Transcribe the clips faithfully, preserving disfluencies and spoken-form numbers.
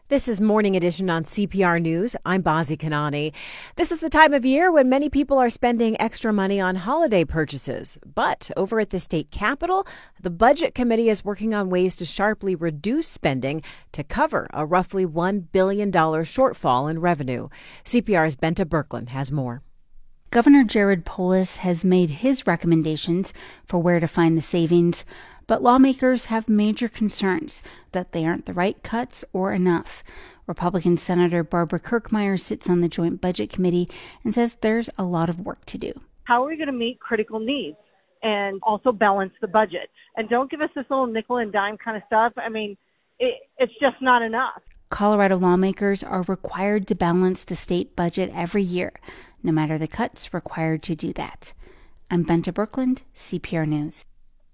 This is Morning Edition on C P R News. I'm Bazi Kanani. This is the time of year when many people are spending extra money on holiday purchases. But over at the state capitol, the Budget Committee is working on ways to sharply reduce spending to cover a roughly one billion dollars shortfall in revenue. C P R's Benta Birkeland has more. Governor Jared Polis has made his recommendations for where to find the savings, but lawmakers have major concerns that they aren't the right cuts or enough. Republican Senator Barbara Kirkmeyer sits on the Joint Budget Committee and says there's a lot of work to do. How are we going to meet critical needs and also balance the budget? And don't give us this little nickel and dime kind of stuff. I mean, it, it's just not enough. Colorado lawmakers are required to balance the state budget every year, no matter the cuts required to do that. I'm Benta Birkeland, C P R News.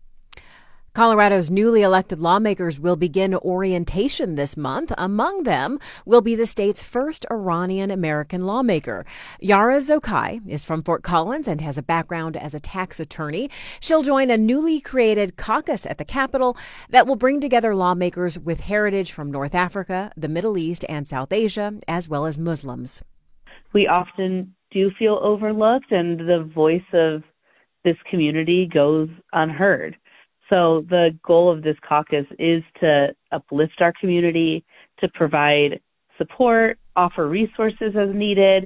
Colorado's newly elected lawmakers will begin orientation this month. Among them will be the state's first Iranian-American lawmaker. Yara Zokai is from Fort Collins and has a background as a tax attorney. She'll join a newly created caucus at the Capitol that will bring together lawmakers with heritage from North Africa, the Middle East, and South Asia, as well as Muslims. We often do feel overlooked, and the voice of this community goes unheard. So the goal of this caucus is to uplift our community, to provide support, offer resources as needed.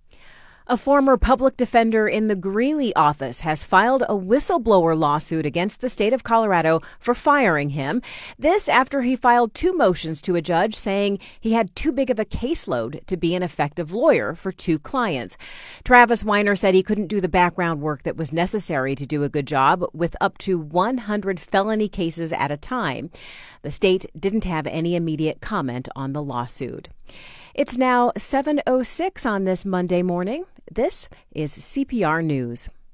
A former public defender in the Greeley office has filed a whistleblower lawsuit against the state of Colorado for firing him. This after he filed two motions to a judge saying he had too big of a caseload to be an effective lawyer for two clients. Travis Weiner said he couldn't do the background work that was necessary to do a good job with up to one hundred felony cases at a time. The state didn't have any immediate comment on the lawsuit. It's now seven oh six on this Monday morning. This is C P R News.